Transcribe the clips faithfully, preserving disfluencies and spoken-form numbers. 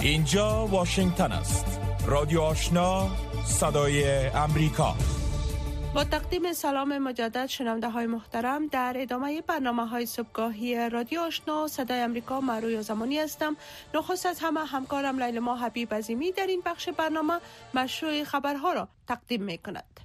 اینجا واشنگتن است. رادیو آشنا، صدای امریکا. با تقدیم سلام مجدد شنونده های محترم، در ادامه برنامه های صبحگاهی رادیو آشنا صدای امریکا، من رویا زمانی هستم. نخست از همه همکارم لیلما حبیب عظیمی در این بخش برنامه مشروع خبرها را تقدیم می کند.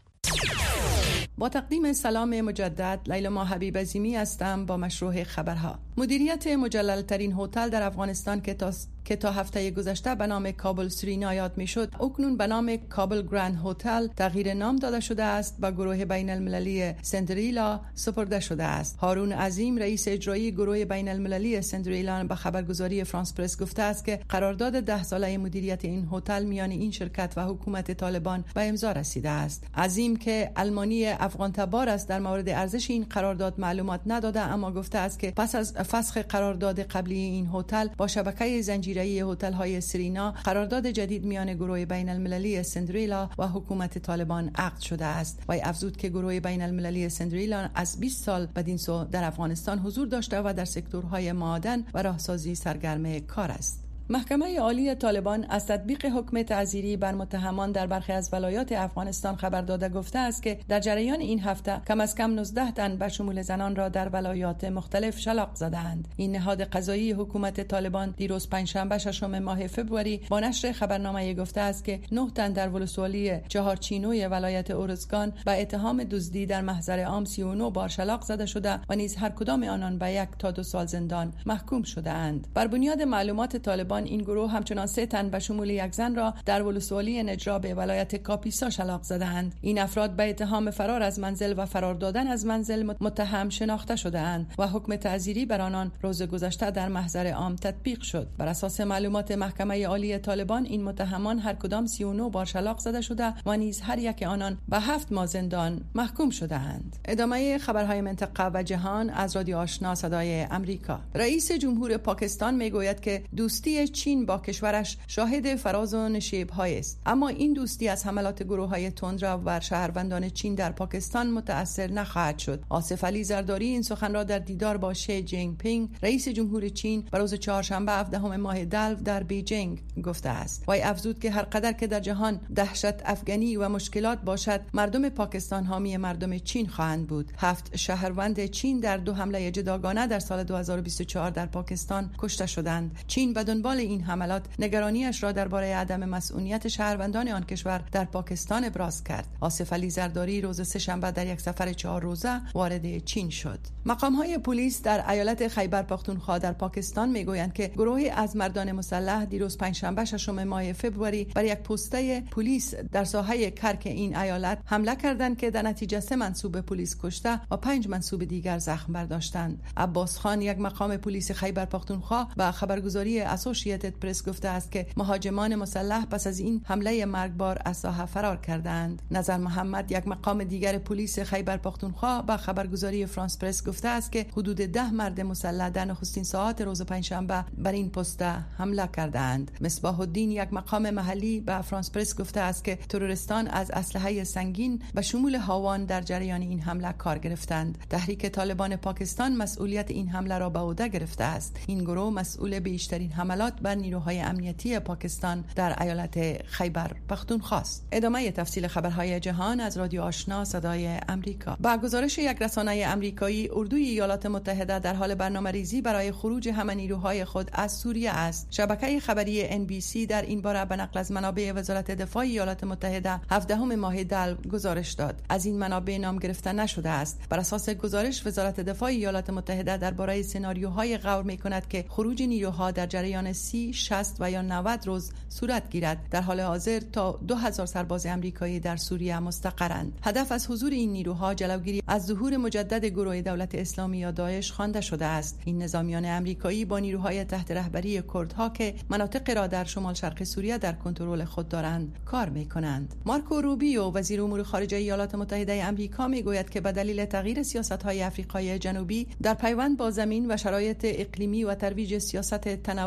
با تقدیم سلام مجدد، لیلما حبیب عظیمی هستم با مشروع خبرها. مدیریت مجلل ترین هتل در افغانستان که تا که تا هفته گذشته به نام کابل سرینا یاد میشد، اکنون به نام کابل گرند هتل تغییر نام داده شده است و گروه بین المللی سندریلا سپرده شده است. هارون عظیم، رئیس اجرایی گروه بین المللی سندریلا، به خبرگزاری فرانس پرس گفته است که قرارداد ده ساله مدیریت این هتل میان این شرکت و حکومت طالبان به امضا رسیده است. عظیم که آلمانی افغان تبار است، در مورد ارزش این قرارداد معلومات نداده، اما گفته است که پس از فسخ قرارداد قبلی این هتل با شبکه زنجیره هتل های سرینا، قرارداد جدید میان گروه بین المللی سندریلا و حکومت طالبان عقد شده است. و افزود که گروه بین المللی سندریلا از بیست سال بدین سو در افغانستان حضور داشته و در سکتورهای معدن و راهسازی سرگرم کار است. محکمه عالی طالبان از تطبیق حکم تعزیری بر متهمان در برخی از ولایات افغانستان خبر داده گفته است که در جریان این هفته کم از کم نوزده تن به شمول زنان را در ولایات مختلف شلاق زدند. این نهاد قضایی حکومت طالبان دیروز پنجشنبه ششم ماه فوریه با نشر خبرنامه گفته است که نه تن در ولسوالی چهارچینوی ولایت اورزگان به اتهام دزدی در محضر عام سی و نه بار شلاق زده شده و نیز هر کدام آنان به یک تا دو سال زندان محکوم شده اند. بر بنیاد معلومات طالبان، این گروه همچنان سه تن به شمول یک زن را در ولسوالی نجراب ولایت کاپیسا شلاق زدند. این افراد به اتهام فرار از منزل و فرار دادن از منزل متهم شناخته شده‌اند و حکم تعزیری بر آنان روز گذشته در محضر عام تطبیق شد. بر اساس معلومات محکمه عالی طالبان، این متهمان هر کدام سی و نه بار شلاق زده شده و نیز هر یک آنان به هفت ماه زندان محکوم شده‌اند. ادامه خبرهای منطقه و جهان از رادیو آشنا صدای امریکا. رئیس جمهور پاکستان میگوید که دوستی چین با کشورش شاهد فراز و نشیب‌های است، اما این دوستی از حملات گروه‌های تندرو بر شهروندان چین در پاکستان متأثر نخواهد شد. آصف علی زرداری این سخن را در دیدار با شی جین پینگ، رئیس جمهور چین، به روز چهارشنبه هفدهم ماه دلو در بیجینگ گفته است. وی افزود که هر قدر که در جهان دهشت افغانی و مشکلات باشد، مردم پاکستان حامی مردم چین خواهند بود. هفت شهروند چین در دو حمله جداگانه در سال دو هزار و بیست و چهار در پاکستان کشته شدند. چین به دنبال این حملات نگرانیش را درباره عدم مسئولیت شهروندان آن کشور در پاکستان ابراز کرد. آصف علی زرداری روز سه‌شنبه در یک سفر چهار روزه وارد چین شد. مقام‌های پلیس در ایالت خیبر پختونخوا در پاکستان میگویند که گروهی از مردان مسلح دیروز پنجشنبه ششم ماه فوریه بر یک پسته پلیس در ساحه کرک این ایالت حمله کردند که در نتیجه سه منصوب پلیس کشته و پنج منصوب دیگر زخم برداشتند. عباس خان، یک مقام پلیس خیبر پختونخوا، با خبرگزاری اسوسییتد پرس گفته است که مهاجمان مسلح پس از این حمله مرگبار از ساحه فرار کردند. نظر محمد، یک مقام دیگر پلیس خیبر پختونخوا، با خبرگزاری فرانس پرس گفته است که حدود ده مرد مسلح در نخستین ساعات روز پنجشنبه بر این پست حمله کردند. مصباح الدین، یک مقام محلی، به فرانس پرس گفته است که تروریستان از اسلحه سنگین به شمول هاوان در جریان این حمله کار گرفتند. تحریک طالبان پاکستان مسئولیت این حمله را به عهده گرفته است. این گروه مسئول بیشترین حملات بر نیروهای امنیتی پاکستان در ایالت خیبر پختونخوا است. ادامه تفصیل خبرهای جهان از رادیو آشنا صدای امریکا. با گزارش یک رسانه امریکایی، اردوی ایالات متحده در حال برنامه‌ریزی برای خروج همه نیروهای خود از سوریه است. شبکه خبری ان بی سی در این باره به نقل از منابع وزارت دفاع ایالات متحده هفدهم ماه دلو گزارش داد. از این منابع نام گرفته نشده است. بر اساس گزارش، وزارت دفاع ایالات متحده درباره سناریوهای غور می‌کند که خروج نیروها در جریان سی، شصت و یا نود روز صورت گیرد. در حال حاضر تا دو هزار سرباز آمریکایی در سوریه مستقرند. هدف از حضور این نیروها جلوگیری از ظهور مجدد گروه دولت اسلامی یا داعش خوانده شده است. این نظامیان آمریکایی با نیروهای تحت رهبری کردها که مناطق را در شمال شرق سوریه در کنترل خود دارند کار می‌کنند. مارکو روبیو، وزیر امور خارجه ایالات متحده آمریکا، میگوید که به دلیل تغییر سیاست‌های آفریقای جنوبی در پیوند با زمین و شرایط اقلیمی و ترویج سیاست تنوع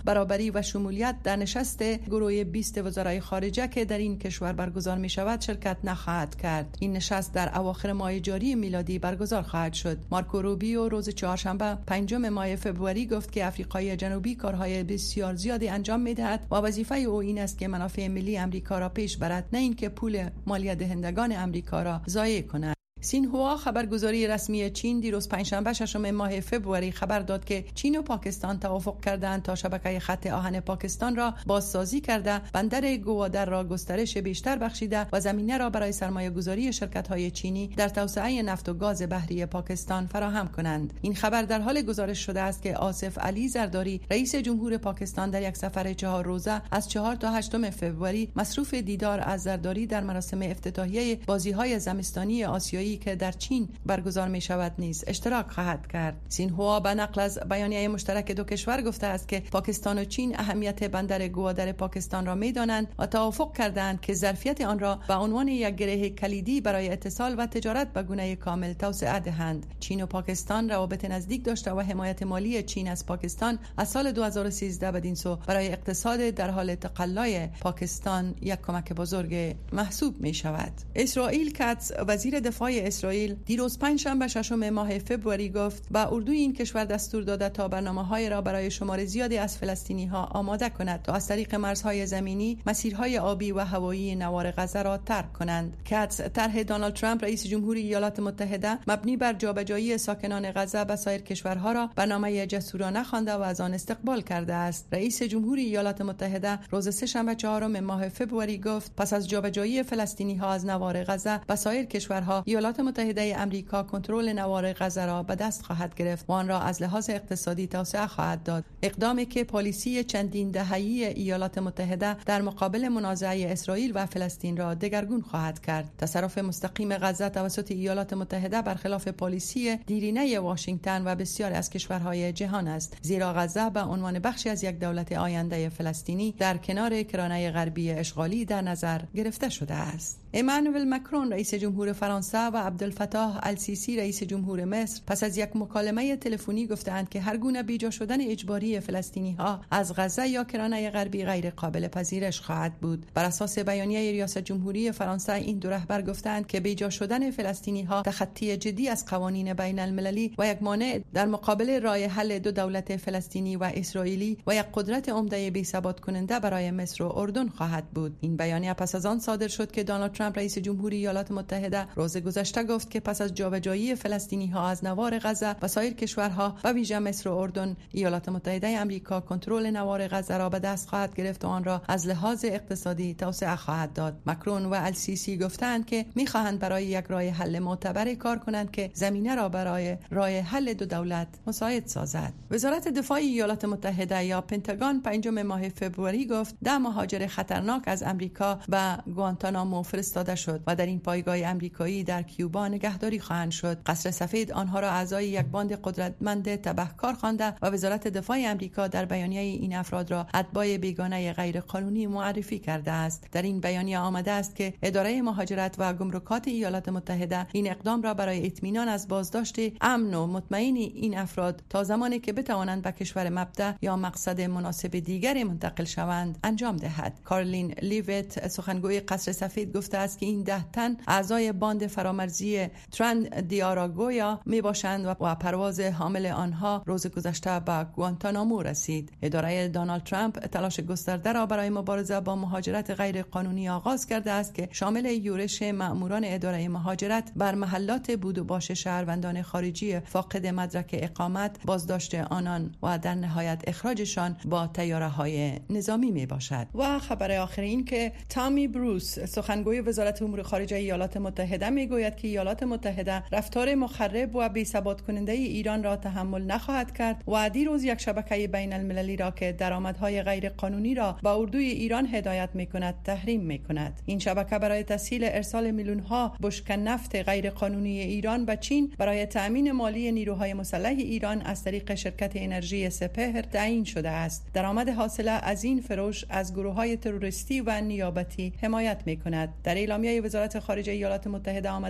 برابری و شمولیت در نشست گروه بیست وزرای خارجه که در این کشور برگزار می شود شرکت نخواهد کرد. این نشست در اواخر ماه جاری میلادی برگزار خواهد شد. مارکو روبیو روز چهارشنبه پنجم ماه فوریه گفت که آفریقای جنوبی کارهای بسیار زیادی انجام می‌دهد و وظیفه او این است که منافع ملی آمریکا را پیش برد، نه اینکه پول مالیات دهندگان آمریکا را ضایع کند. سینهوا خبرگزاری رسمی چین دیروز پنجشنبه ششم ماه فوریه خبر داد که چین و پاکستان توافق کردند تا شبکه خط آهن پاکستان را بازسازی کرده، بندر گوادر را گسترش بیشتر بخشیده و زمینه را برای سرمایه گذاری شرکت های چینی در توسعه نفت و گاز بحری پاکستان فراهم کنند. این خبر در حال گزارش شده است که آصف علی زرداری رئیس جمهور پاکستان در یک سفر چهار روزه از چهار تا هشتم فوریه مصروف دیدار از زرداری در مراسم افتتاحیه بازی‌های زمستانی آسیایی که در چین برگزار می شود نیز اشتراک خواهد کرد. سینهوا به نقل از بیانیه مشترک دو کشور گفته است که پاکستان و چین اهمیت بندر گوادر پاکستان را می دانند و توافق کردند که ظرفیت آن را به عنوان یک گره کلیدی برای اتصال و تجارت به گونه کامل توسعه دهند. چین و پاکستان روابط نزدیک داشته و حمایت مالی چین از پاکستان از سال دو هزار و سیزده بدین سو برای اقتصاد در حال تقلای پاکستان یک کمک بزرگ محسوب می شود. اسرائیل کاتس وزیر دفاع اسرائیل دیروز پنجشنبه ششم ماه فوریه گفت به اردوی این کشور دستور داده تا برنامه‌های را برای شمار زیادی از فلسطینی‌ها آماده کند تا از طریق مرزهای زمینی مسیرهای آبی و هوایی نوار غزه را ترک کنند. کاتس طرح دونالد ترامپ رئیس جمهوری ایالات متحده مبنی بر جابجایی ساکنان غزه به سایر کشورها را برنامه جسورانه خوانده و از آن استقبال کرده است. رئیس جمهوری ایالات متحده روز سه‌شنبه چهارم ماه فوریه گفت پس از جابجایی فلسطینی‌ها از نوار غزه به سایر کشورها ایالات متحده آمریکا کنترل نوار غزه را به دست خواهد گرفت و آن را از لحاظ اقتصادی توسعه خواهد داد. اقدامی که پالیسی چندین دهه‌ای ایالات متحده در مقابل منازعه اسرائیل و فلسطین را دگرگون خواهد کرد. تصرف مستقیم غزه توسط ایالات متحده برخلاف پالیسی دیرینه واشنگتن و بسیاری از کشورهای جهان است، زیرا غزه به عنوان بخشی از یک دولت آینده فلسطینی در کنار کرانه غربی اشغالی در نظر گرفته شده است. امانوئل مکرون رئیس جمهور فرانسه و عبدالفتاح السیسی رئیس جمهور مصر پس از یک مکالمه تلفنی گفتند که هر گونه بیجا شدن اجباری فلسطینی‌ها از غزه یا کرانه غربی غیر قابل پذیرش خواهد بود. بر اساس بیانیه ریاست جمهوری فرانسه این دو رهبر گفتند که بیجا شدن فلسطینی‌ها تخطی جدی از قوانین بین المللی و یک مانع در مقابل راه حل دو دولت فلسطینی و اسرائیلی و یک قدرت عمده بی‌ثبات کننده برای مصر و اردن خواهد بود. این بیانیه پس از آن صادر شد که دونالد ترامپ رئیس جمهوری ایالات متحده روز گذشته گفت که پس از جابجایی فلسطینی‌ها از نوار غزه و سایر کشورها و ویژه مصر و اردن، ایالات متحده آمریکا کنترل نوار غزه را به دست خواهد گرفت و آن را از لحاظ اقتصادی توسعه خواهد داد. مکرون و السیسی گفتند که می‌خواهند برای یک راه حل معتبر کار کنند که زمینه را برای راه حل دو دولت مساعد سازد. وزارت دفاع ایالات متحده یا پنتاگون پنجم ماه فوریه گفت ده مهاجر خطرناک از آمریکا به گوانتانامو فرستاده شد و در این پایگاه آمریکایی در کیوبا نگهداری خواهند شد. قصر سفید آنها را اعضای یک باند قدرتمند تبهکار خوانده و وزارت دفاع آمریکا در بیانیه این افراد را اتباع بیگانه غیر قانونی معرفی کرده است. در این بیانیه آمده است که اداره مهاجرت و گمرکات ایالات متحده این اقدام را برای اطمینان از بازداشت امن و مطمئن این افراد تا زمانی که بتوانند به کشور مبدا یا مقصد مناسب دیگری منتقل شوند انجام دهد. کارلین لیویت سخنگوی قصر سفید گفته است که این ده تن اعضای باند فرامرزی ترند دیاراگویا می باشند و پرواز حامل آنها روز گذشته به گوانتانامو رسید. اداره دونالد ترامپ تلاش گسترده را برای مبارزه با مهاجرت غیر قانونی آغاز کرده است که شامل یورش مأموران اداره مهاجرت بر محلات بود و باش شهروندان خارجی فاقد مدرک اقامت، بازداشت آنان و در نهایت اخراجشان با طیاره‌های نظامی می باشد. و خبر آخر این که تامی بروس سخنگوی وزارت امور خارجه ایالات متحده می گوید که ایالات متحده رفتار مخرب و بی‌ثبات کننده ایران را تحمل نخواهد کرد و دیروز یک شبکه بین المللی را که درآمدهای غیر قانونی را به اردوی ایران هدایت می کند تحریم می کند. این شبکه برای تسهیل ارسال میلیون ها بشکه نفت غیر قانونی ایران به چین برای تأمین مالی نیروهای مسلح ایران از طریق شرکت انرژی سپهر تعیین شده است. درآمد حاصله از این فروش از گروه‌های تروریستی و نیابتی حمایت می کند. در اعلامیه وزارت خارجه ایالات متحده آمده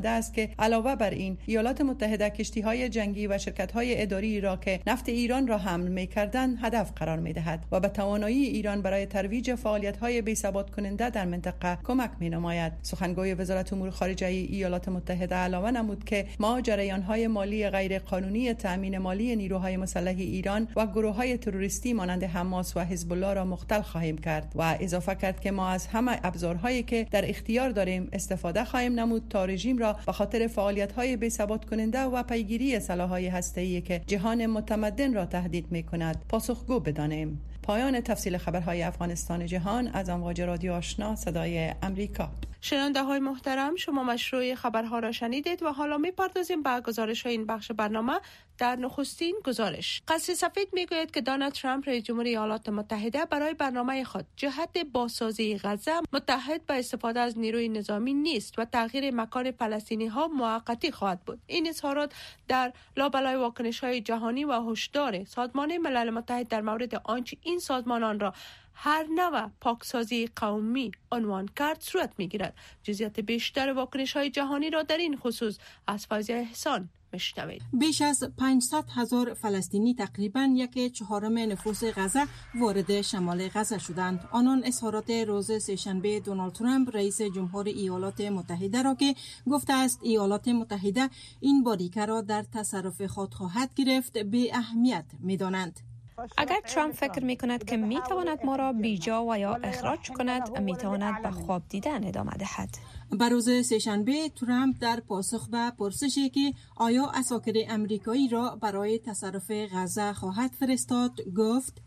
آمده است که علاوه بر این ایالات متحده کشتی‌های جنگی و شرکت‌های اداری را که نفت ایران را حمل می‌کردند هدف قرار می‌دهد و به توانایی ایران برای ترویج فعالیت‌های بی‌ثبات کننده در منطقه کمک می‌نماید. سخنگوی وزارت امور خارجه ایالات متحده علاوه نمود که ما جریان‌های مالی غیر قانونی تأمین مالی نیروهای مسلح ایران و گروه‌های تروریستی مانند حماس و حزب الله را مختل خواهیم کرد و اضافه کرد که ما از همه ابزارهایی که در اختیار داریم استفاده خواهیم نمود تا رژیم را به خاطر فعالیت‌های بی‌ثبات کننده و پیگیری سلاح‌های هسته‌ای که جهان متمدن را تهدید می‌کند پاسخگو بدانیم. پایان تفصیل خبرهای افغانستان جهان از امواج رادیو آشنا صدای امریکا. شنونده های محترم، شما مشروع خبرها را شنیدید و حالا می‌پردازیم به گزارش های این بخش برنامه. در نخستین گزارش، قصر سفید میگوید که دونالد ترامپ رئیس جمهور ایالات متحده برای برنامه خود جهت بازسازی غزه متحد به استفاده از نیروی نظامی نیست و تغییر مکان فلسطینی ها موقتی خواهد بود. این اظهارات در لابلای واکنش های جهانی و هشدار سازمان ملل متحد در مورد آنچه این سازمانان را هر نوع پاکسازی قومی عنوان کرد صورت میگیرد. جزئیات بیشتر واکنش های جهانی را در این خصوص از فایزه احسان مشنوید. بیش از پانصد هزار فلسطینی تقریباً یک چهارم نفوس غزه وارد شمال غزه شدند. آنان اظهارات روز سه‌شنبه دونالد ترامپ رئیس جمهور ایالات متحده را که گفته است ایالات متحده این باریکه را در تصرف خود خواهد گرفت به اهمیت می‌دانند. اگر ترامپ فکر می کند که می تواند ما را بیجا و یا اخراج کند، می تواند به خواب دیدن ادامه دهد. بر روز سه‌شنبه ترامپ در پاسخ به پرسشی که آیا عساکر امریکایی را برای تصرف غزه خواهد فرستاد گفت: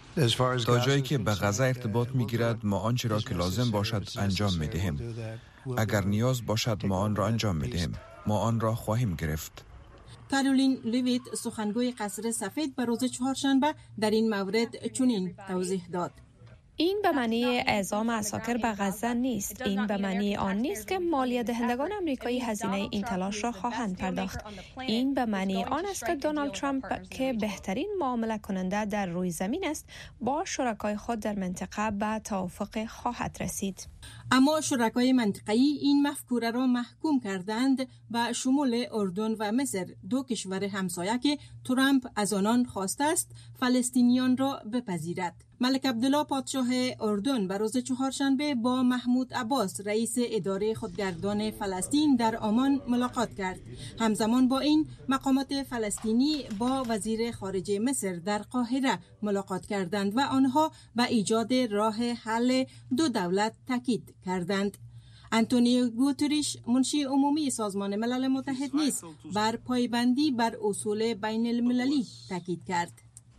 تا جایی که به غزه ارتباط می گیرد ما آنچه را که لازم باشد انجام می دهیم. اگر نیاز باشد ما آن را انجام می دهیم. ما آن را خواهیم گرفت. کارولین لیویت سخنگوی قصر سفید به روز چهارشنبه در این مورد چنین توضیح داد: این به معنی اعزام عساکر به غزه نیست. این به معنی آن نیست که مالیه دهندگان آمریکایی هزینه این تلاش را خواهند پرداخت. این به معنی آن است که دونالد ترامپ که بهترین معامله کننده در روی زمین است با شرکای خود در منطقه به توافق خواهد رسید. اما شرکای منطقه‌ای این مفکوره را محکوم کردند به شمول اردن و مصر، دو کشور همسایه که ترامپ از آنان خواسته است فلسطینیان را بپذیرد. ملک عبدالله پادشاه اردن به روز چهارشنبه با محمود عباس رئیس اداره خودگردان فلسطین در عمان ملاقات کرد. همزمان با این مقامات فلسطینی با وزیر خارجه مصر در قاهره ملاقات کردند و آنها به ایجاد راه حل دو دولت تاکید کردند. آنتونیو گوتریش منشی عمومی سازمان ملل متحد نیز بر پایبندی بر اصول بین المللی تاکید کرد.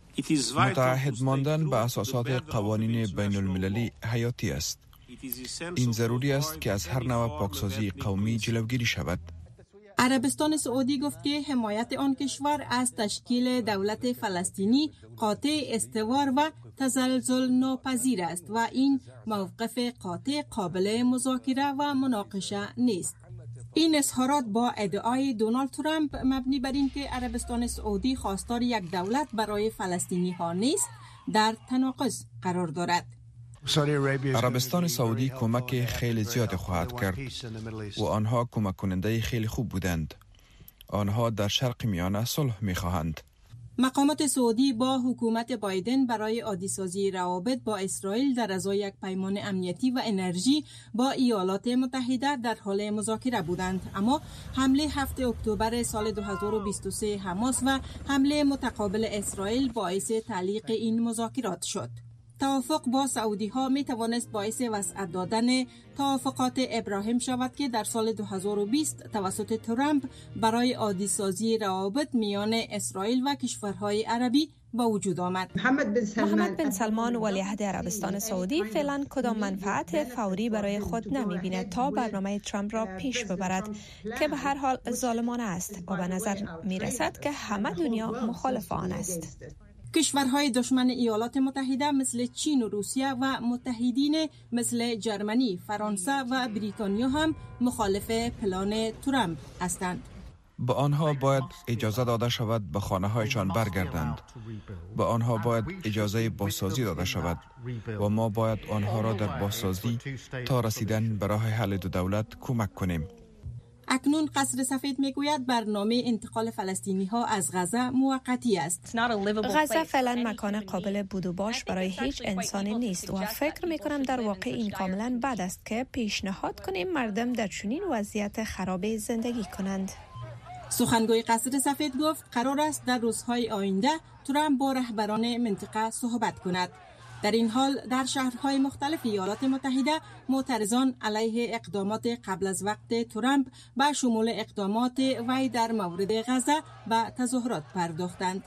متعهد ماندن به اساسات قوانین بین المللی حیاتی است. این ضروری است که از هر نوع پاکسازی قومی جلوگیری شود. عربستان سعودی گفت که حمایت آن کشور از تشکیل دولت فلسطینی قاطع، استوار و تزلزل ناپذیر است و این موقف قاطع قابل مذاکره و مناقشه نیست. این اظهارات با ادعای دونالد ترامپ مبنی بر این که عربستان سعودی خواستار یک دولت برای فلسطینی ها نیست در تناقض قرار دارد. عربستان سعودی کمک خیلی زیاد خواهد کرد و آنها کمک کننده خیلی خوب بودند. آنها در شرق میانه صلح می‌خواهند. مقامات سعودی با حکومت بایدن برای عادی‌سازی روابط با اسرائیل در ازای یک پیمان امنیتی و انرژی با ایالات متحده در حال مذاکره بودند، اما حمله هفتم اکتبر سال دو هزار و بیست و سه حماس و حمله متقابل اسرائیل باعث تعلیق این مذاکرات شد. توافق با سعودی ها می توانست باعث وسعت دادن توافقات ابراهیم شود که در سال دو هزار و بیست توسط ترامپ برای عادی سازی روابط میان اسرائیل و کشورهای عربی با وجود آمد. محمد بن سلمان ولیعهد عربستان سعودی فعلا کدام منفعت فوری برای خود نمی بیند تا برنامه ترامپ را پیش ببرد که به هر حال ظالمانه است و به نظر می رسد که همه دنیا مخالف آن است. کشورهای دشمن ایالات متحده مثل چین و روسیه و متحدین مثل جرمنی، فرانسه و بریتانیا هم مخالف پلان ترامپ هستند. به آنها باید اجازه داده شود به خانه هایشان برگردند. به آنها باید اجازه بازسازی داده شود و ما باید آنها را در بازسازی تا رسیدن به راه حل دو دولت کمک کنیم. اکنون قصر سفید میگوید برنامه انتقال فلسطینی ها از غزه موقتی است. غزه فعلا مکان قابل بود و باش برای هیچ انسانی نیست و فکر میکنم در واقع این کاملا بد است که پیشنهاد کنیم مردم در چنین وضعیت خراب زندگی کنند. سخنگوی قصر سفید گفت قرار است در روزهای آینده ترامپ با رهبران منطقه صحبت کند. در این حال در شهرهای مختلف ایالات متحده معترضان علیه اقدامات قبل از وقت ترامپ به شمول اقدامات وی در مورد غزه و تظاهرات پرداختند.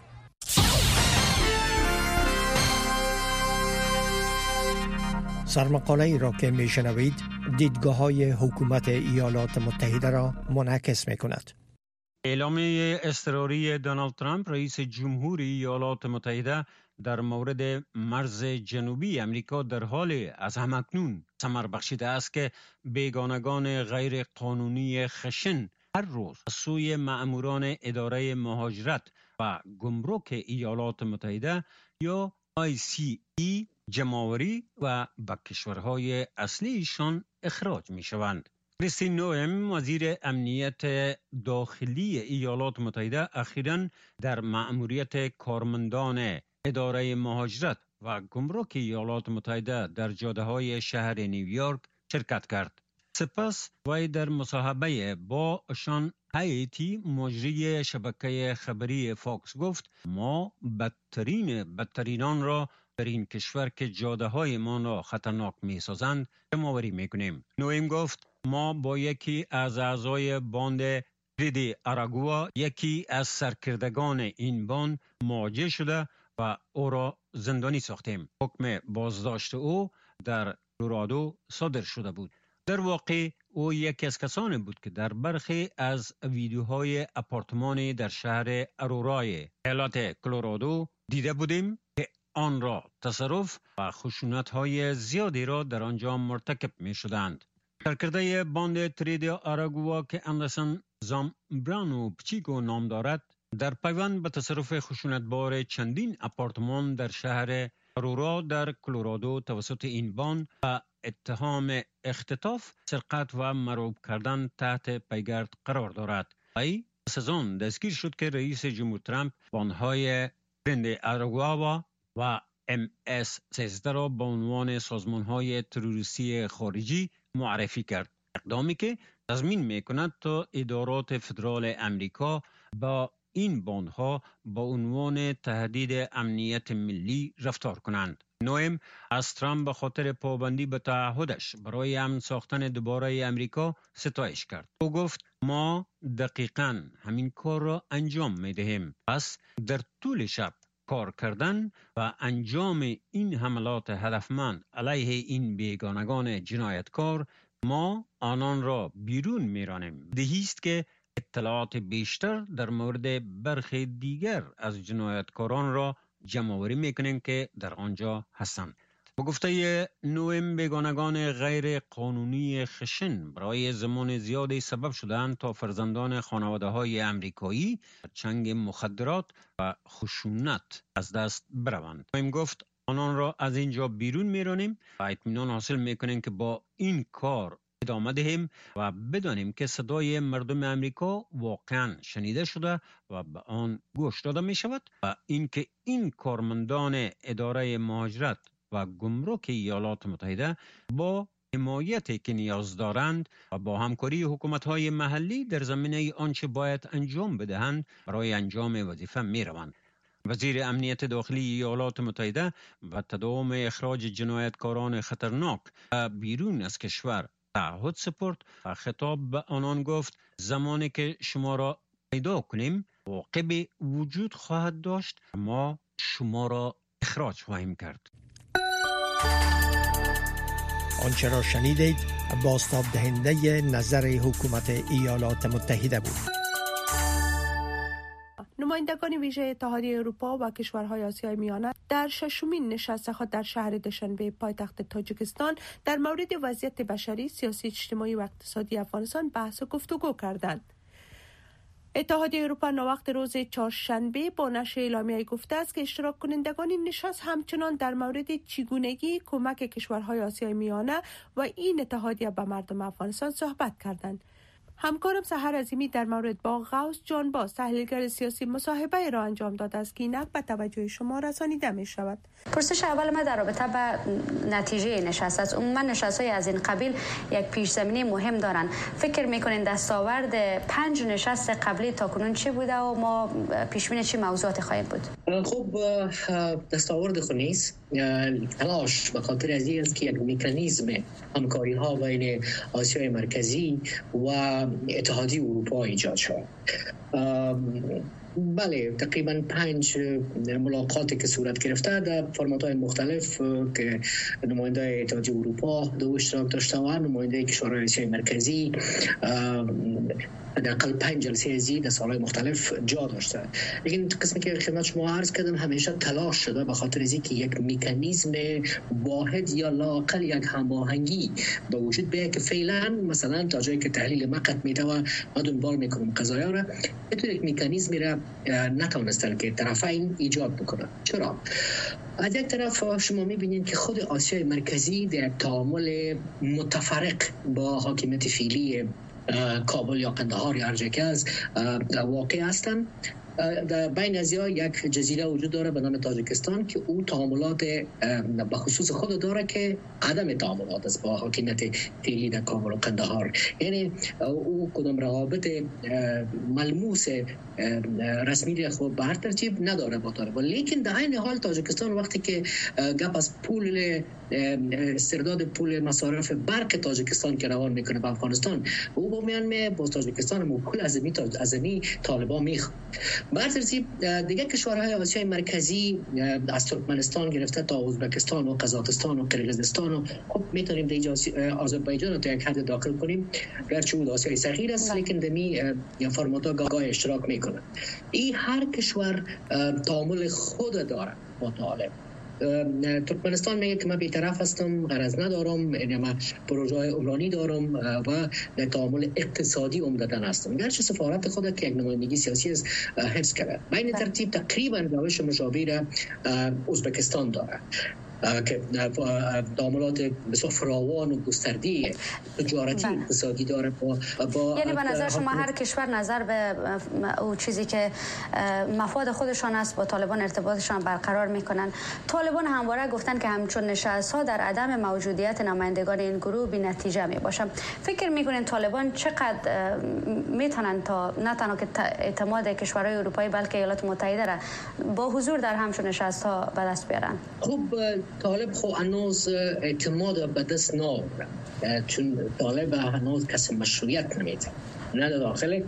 سرمقاله ای را که میشنوید دیدگاه های حکومت ایالات متحده را منعکس می کند. اعلامیه اضطراری دونالد ترامپ رئیس جمهوری ایالات متحده در مورد مرز جنوبی امریکا در حال از همکنون ثمر بخشیده است که بیگانگان غیر قانونی خشن هر روز از سوی مأموران اداره مهاجرت و گمرک ایالات متحده یا آی سی ای جمع‌آوری و به کشورهای اصلیشان اخراج می شوند. کریستی نوئم وزیر امنیت داخلی ایالات متحده اخیراً در مأموریت کارمندان اداره مهاجرت و گمرک ایالات متحده در جاده‌های شهر نیویورک شرکت کرد. سپس وی در مصاحبه با شان هایتی مجری شبکه خبری فاکس گفت ما بدترین بدترینان را در این کشور که جاده‌های ما را خطرناک می‌سازند جمع‌آوری می‌کنیم. نوئم گفت ما با یکی از اعضای باند تریدی آراگوا یکی از سرکردگان این باند مواجه شده و او را زندانی ساختیم. حکم بازداشت او در کلرادو صادر شده بود. در واقع او یکی از کسانی بود که در برخی از ویدیوهای آپارتمانی در شهر ارورای ایالت کلرادو دیده بودیم که آن را تصرف و خشونت‌های زیادی را در آنجا مرتکب می‌شدند. سرکرده باند تریدی آراگوا که اندرسون زامبرانو پچیگو نام دارد در پیوند به تصرف خشونتبار چندین آپارتمان در شهر ارورا در کلرادو توسط این باند و اتهام اختطاف، سرقت و مرعوب کردن تحت پیگرد قرار دارد. ای پس از آن دستگیر شد که رئیس جمهور ترامپ باندهای تریدی آراگوا و ام اس سیزده را به عنوان سازمان‌های تروریستی خارجی معرفی کرد. اقدامی که تضمین می‌کند تا ادارات فدرال امریکا با این باندها با عنوان تهدید امنیت ملی رفتار کنند. نوئم از ترامپ به خاطر پابندی به تعهدش برای امن ساختن دوباره امریکا ستایش کرد. او گفت ما دقیقاً همین کار را انجام می‌دهیم. پس در طول شب کار کردن و انجام این حملات هدفمند علیه این بیگانگان جنایتکار ما آنان را بیرون میرانیم. بدیهی است که اطلاعات بیشتر در مورد برخی دیگر از جنایتکاران را جمع‌آوری میکنیم که در آنجا هستند. با گفته نوئم بیگانگان غیر قانونی خشن برای زمان زیادی سبب شدند تا فرزندان خانواده های امریکایی چنگ مخدرات و خشونت از دست بروند. نوئم گفت آنان را از اینجا بیرون میرانیم و اطمینان حاصل میکنیم که با این کار ادامه دهیم و بدانیم که صدای مردم امریکا واقعا شنیده شده و به آن گوش داده می شود و اینکه این کارمندان اداره مهاجرت و گمرک ایالات متحده با حمایتی که نیاز دارند و با همکاری حکومت‌های محلی در زمینه آنچه باید انجام بدهند برای انجام وظیفه می روند. وزیر امنیت داخلی ایالات متحده و تداوم اخراج جنایتکاران خطرناک بیرون از کشور تعهد سپرد و خطاب به آنان گفت زمانی که شما را پیدا کنیم عاقبت وجود خواهد داشت، ما شما را اخراج خواهیم کرد. آنچه را شنیدید بازتاب دهنده نظر حکومت ایالات متحده بود. نمایندگان ویژه اتحادیه اروپا و کشورهای آسیای میانه در ششمین نشست خود در شهر دوشنبه پایتخت تاجیکستان در مورد وضعیت بشری، سیاسی، اجتماعی و اقتصادی افغانستان بحث و گفتگو کردند. اتحادیه اروپا ناوقت روز چهارشنبه با نشر اعلامیه‌ای گفته است که اشتراک کنندگان این نشست همچنان در مورد چگونگی کمک کشورهای آسیای میانه و این اتحادیه به مردم افغانستان صحبت کردند. همکارم سحر عظیمی در مورد با غوث جان باز تحلیلگر سیاسی مصاحبه را انجام داده است که اینک به توجه شما رسانیده می شود. پرسش اول ما در رابطه با نتیجه نشست است. عموما نشست‌های از این قبیل یک پیش زمینه مهم دارند. فکر می‌کنین دستاورد پنج نشست قبلی تاکنون چی بوده و ما پیش بینی چه موضوعاتی خواهیم بود؟ خب دستاورد خود نیست. تلاش به خاطر از این است که یک مکانیزم همکاری ها بین آسیای مرکزی و اتحادیه اروپا ایجاد شد. بله، تقریبا پنج ملاقاتی که صورت گرفته در فرمات‌های مختلف که نماینده اتحادیه اروپا دو اشتراک داشته و نماینده کشورهای آسیای مرکزی حداقل پنج جلسه زی در سالهای مختلف جا داشته. لیکن قسمی که خدمت شما عرض کردم همیشه تلاش شده به خاطر از اینکه یک مکانیزم واحد یا لااقل یک هماهنگی به وجود بیاید که فعلا مثلا تا جایی که تحلیل مقت میده و ما دنبال میکنم قضایا را بتونه یک مکانیزمی را نتونستن که طرفین ایجاد بکنن. چرا؟ از یک طرف شما میبینید که خود آسیای مرکزی در تعامل متفرق با حاکمیت فعلی کابل یا قندهار یا هر جایی که از واقع هستند. در بین ازیا یک جزیره وجود داره به نام تاجیکستان که او تعاملات به خصوص خود داره که عدم تعاملات است با حاکمیت فعلی در کابل و قندهار. یعنی او کدام روابط ملموس رسمی را خود به هر ترتیب نداره با طالبان. لیکن در این حال تاجیکستان وقتی که گپ از پول استرداد پول مصارف برق تاجیکستان که روان میکنه به افغانستان، او با میان با تاجیکستان موکول ازمی ازمی طالبان میخواد. بر ترتیب دیگه کشورهای آسیای مرکزی از ترکمنستان گرفته تا ازبکستان و قزاقستان و قرقیزستان و خب میتونیم دیگه آذربایجان رو تا یک حد داخل کنیم، گرچه بود آسیای صغیر است لیکن دمی یا فرماتا گاه اشتراک میکنه. این هر کشور تعامل خود داره با طالب. ترکمنستان میگه که من بی‌طرف هستم، غرض ندارم، یعنی من پروژه عمرانی دارم و در تعامل اقتصادی عمدتاً هستم، گرچه سفارت خود که یک نمایندگی سیاسی است حفظ کرده. بین ترتیب تقریبا روش مشابه را ازبکستان داره که تعاملات بسیار فراوان و گسترده تجارتی اقتصادی داره با, با یعنی به نظر شما هر کشور نظر به او چیزی که مفاد خودشان است با طالبان ارتباطشان برقرار میکنن. طالبان همواره گفتن که همچون نشست‌ها در عدم موجودیت نمایندگان این گروه بی نتیجه می باشه. فکر میکنین طالبان چقدر میتونن تا نه تنها که اعتماد کشورهای اروپایی بلکه ایالات متحده را با حضور در همچون نشست‌ها به دست بیارن؟ خب طالب خو هنوز اعتماد به دست نآورد، چون طالب هنوز کسی مشروعیت نمیده، نه داخل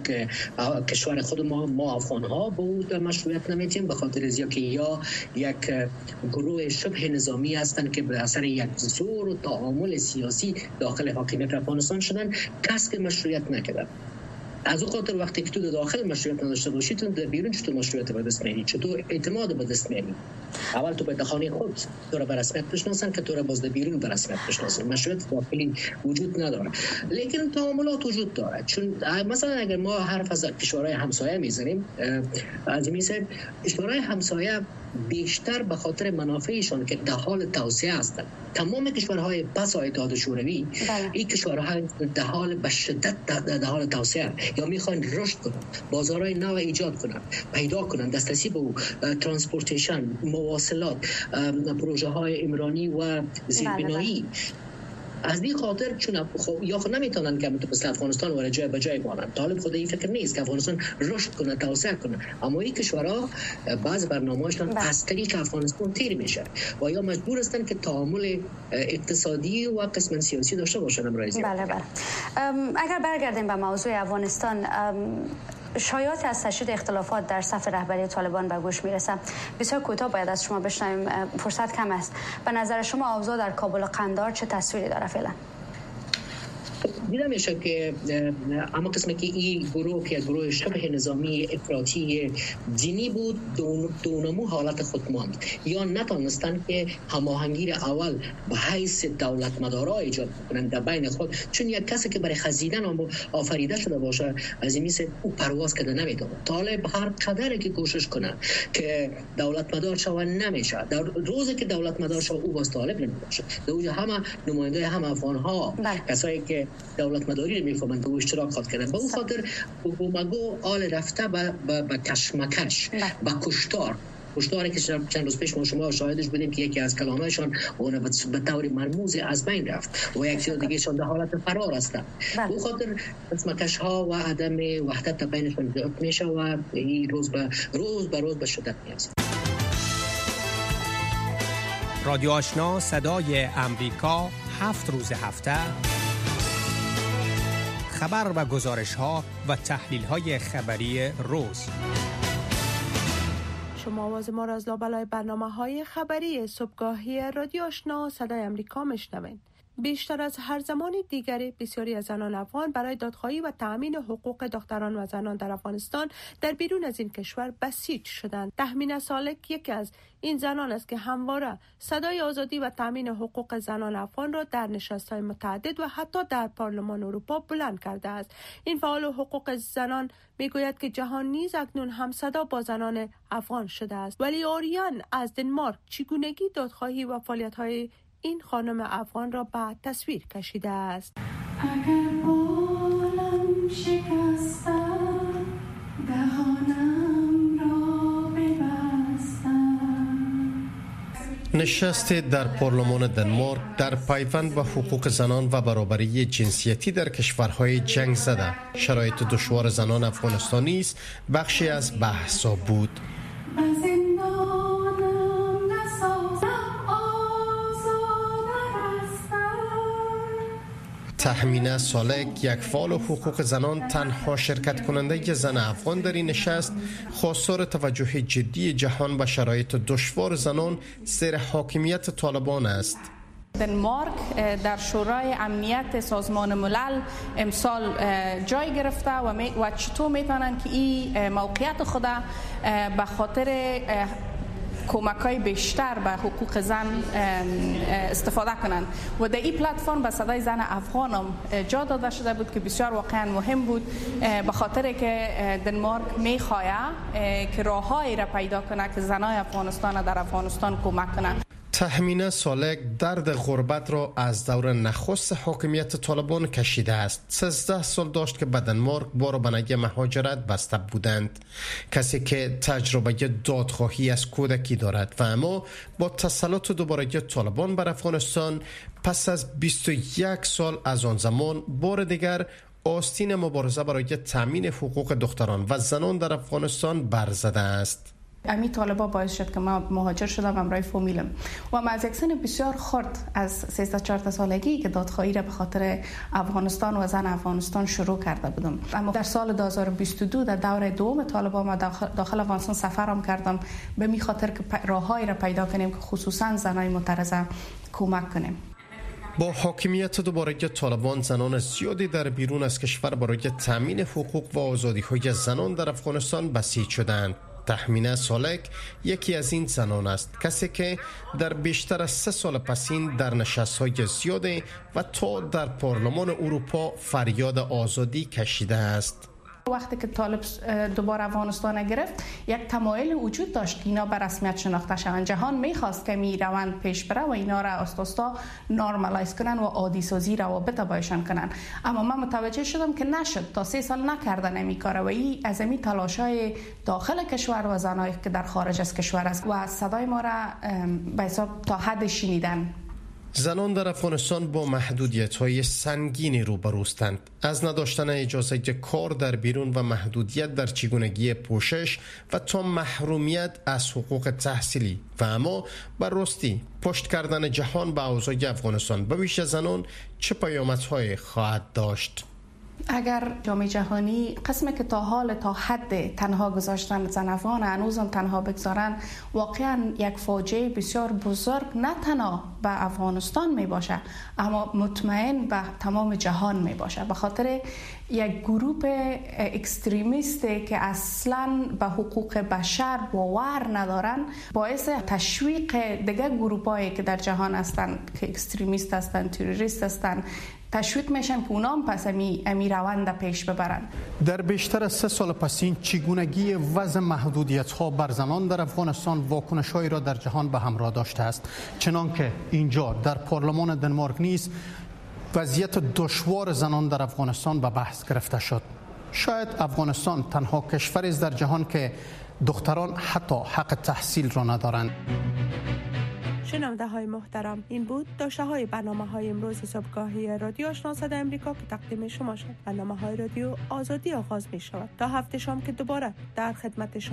کشور خود ما ما افغان ها بود مشروعیت نمیتیم به خاطر از که یا یک گروه شبه نظامی هستند که به اثر یک زور و تعامل سیاسی داخل حاکمیت افغانستان شدن، کسی مشروعیت نکردن. از اون خاطر وقتی که تو داخل مشروعیت نداشته باشی تو در بیرون چطور مشروعیت به دست میاری؟ چطور اعتماد به دست میاری؟ اول تو به خانه خود تو را به رسمیت بشناسن که تو را باز در بیرون به رسمیت بشناسن. مشروعیت داخلی وجود نداره لیکن تعاملات وجود داره. چون مثلا اگر ما حرف از کشورهای همسایه میزنیم، از میسه کشورهای همسایه بیشتر به خاطر منافعشان که در حال توسعه هستند، تمام کشورهای پس اتحاد شوروی این کشورها در حال به شدت در حال توسعه یا میخوان رشد کنند، بازارهای نو ایجاد کنند، پیدا کنند، دسترسی به ترانسپورتیشن، مواصلات، پروژه های عمرانی و زیربنایی. از این خاطر چون خب یا خود نمیتونن که مثل افغانستان وارد جای به جای بانن. طالب خود این فکر نیست که افغانستان رشد کنه، توسعه کنه، اما این کشورها بعض برنامه‌هاشون از طریق افغانستان تیر میشه و یا مجبور هستن که تعامل اقتصادی و قسم سیاسی داشته باشن. امروزی بله بله. اگر برگردیم به موضوع افغانستان، شایعات از تشدید اختلافات در صف رهبری طالبان به گوش میرسه. بسیار کوتاه باید از شما بشنویم، فرصت کم است. به نظر شما اوضاع در کابل و قندهار چه تصویری داره فعلا؟ دیده میشه که اما قسمی که این گروه که گروه شبه نظامی افراطی دینی بود دونمو حالت خود ماند یا نتونستن که هماهنگی اول به حیث دولت مدارا ایجاد کنن در بین خود، چون یک کسی که برای خزیدن آفریده شده باشه از این مثل او پرواز کرده نمیتونه. طالب هر قدر که کوشش کنه که دولت مدار شوه نمیشه. در روزی که دولت مدار شوه او باز طالب نمیشه. در همه نماینده هم افغان ها کسایی که دولت مداری رو میفهمند و اشتراک خواهد کردن. به اون خاطر بومگو آل رفته به به کشمکش، به کشتار کشتاری که چند روز پیش ما شما شاهدش بودیم که یکی از کلامهایشان اون به طور مرموز از بین رفت و یکی دیگه شون در حالت فرار هستند. به خاطر کشمکش ها و عدم وحدت بینشون زیاد میشه و این روز به روز به روز به شدت میرسه. رادیو آشنا صدای امریکا، هفت روز هفته خبر و گزارش ها و تحلیل های خبری روز. شما آواز ما را از لابلای برنامه های خبری صبحگاهی رادیو آشنا صدای امریکا میشنوید. بیشتر از هر زمان دیگری بسیاری از زنان افغان برای دادخواهی و تأمین حقوق دختران و زنان در افغانستان در بیرون از این کشور بسیج شدند. تهمینه سالک یکی از این زنان است که همواره صدای آزادی و تأمین حقوق زنان افغان را در نشست‌های متعدد و حتی در پارلمان اروپا بلند کرده است. این فعال حقوق زنان میگوید که جهان نیز اکنون هم صدا با زنان افغان شده است. ولی آریان از دنمارک چگونگی دادخواهی و فعالیت‌های این خانم افغان را به تصویر کشیده است. اگر بالم شکستم دهانم را ببستم. نشست در پارلمان دنمارک در پیوند به حقوق زنان و برابری جنسیتی در کشورهای جنگ زده شرایط دشوار زنان افغانستانی است بخشی از بحث‌ها بود. تهمینه سالک، یک فعال حقوق زنان، تنها شرکت کننده زن افغان در این نشست، خواستار توجه جدی جهان به شرایط دشوار زنان زیر حاکمیت طالبان است. دنمارک در شورای امنیت سازمان ملل امسال جای گرفته و, می و چطور میتونن که این موقعیت خود به خاطر کمک‌های بیشتر به حقوق زن استفاده کنند و در این پلتفرم به صدای زن افغان هم جا داده شده بود که بسیار واقعا مهم بود به خاطر که دنمارک می‌خواهد که راه‌هایی را پیدا کنه که زنای افغانستان در افغانستان کمک کنند. تهمینه سالک درد غربت را از دور نخست حاکمیت طالبان کشیده است. سیزده سال داشت که به دنمارک بار بنگه مهاجرت بسته بودند. کسی که تجربه دادخواهی از کودکی دارد و اما با تسلط دوباره طالبان بر افغانستان پس از بیست و یک سال از آن زمان بار دیگر آستین مبارزه برای تامین حقوق دختران و زنان در افغانستان برزده است. امی طالبا باعث شد که ما مهاجر شدم همراه فامیلم و ما از یک سن بسیار خرد از سیزده چهارده سالگی که دادخواهی را به خاطر افغانستان و زن افغانستان شروع کرده بودم. اما در سال دو هزار و بیست و دو در دور دوم طالبا ما داخل افغانستان سفرم کردم به می خاطر که راههایی را پیدا کنیم که خصوصا زنای معترضه کمک کنیم. با حاکمیت دوباره طالبان زنان زیادی در بیرون از کشور برای تامین حقوق و آزادی‌های زنان در افغانستان بسیج شدند. تهمینه سالک یکی از این زنان است، کسی که در بیشتر از سه سال پسین در نشست‌های زیاده و تا در پارلمان اروپا فریاد آزادی کشیده است. وقتی که طالب دوباره افغانستان گرفت یک تمایل وجود داشت که اینا به رسمیت شناخته شوند. جهان میخواست که می روند پیش بره و اینا را آستاستا نورمالایز کنن و عادی سازی روابط بایشان کنن. اما من متوجه شدم که نشد، تا سه سال نکردن این کار و این از این تلاش‌های داخل کشور و زنایی که در خارج از کشور است و صدای ما را به حساب تا حد شنیدن. زنان در افغانستان با محدودیت‌های سنگینی روبروستند، از نداشتن اجازه کار در بیرون و محدودیت در چگونگی پوشش و تا محرومیت از حقوق تحصیلی و اما بر راستی پشت کردن جهان به اوضاع افغانستان به ویژه زنان چه پیامدهایی خواهد داشت؟ اگر جامعه جهانی قسمی که تا حال تا حد تنها گذاشتن زن افغان هنوزم تنها بگذارن، واقعا یک فاجعه بسیار بزرگ نه تنها به افغانستان می باشه اما مطمئن به تمام جهان می باشه، به خاطر یک گروه اکستریمیستی که اصلا به حقوق بشر باور ندارن باعث تشویق دیگه گروهایی که در جهان هستن که اکستریمیست هستن، تروریست هستن، تشویق میشن که اونام پس امی, امی روند پیش ببرن. در بیشتر از سه سال پسین چگونگی وضع محدودیت ها بر زنان در افغانستان واکنش هایی را در جهان به همراه داشته است، چنانکه اینجا در پارلمان دنمارک نیز وضعیت دشوار زنان در افغانستان به بحث گرفته شد. شاید افغانستان تنها کشوری است در جهان که دختران حتی حق تحصیل را ندارند. شنونده های محترم، این بود داشته های برنامه های امروز صبحگاهی رادیو آشنا صدای امریکا که تقدیم شما شد. برنامه های رادیو آزادی آغاز می شود تا هفته شام که دوباره در خدمت شما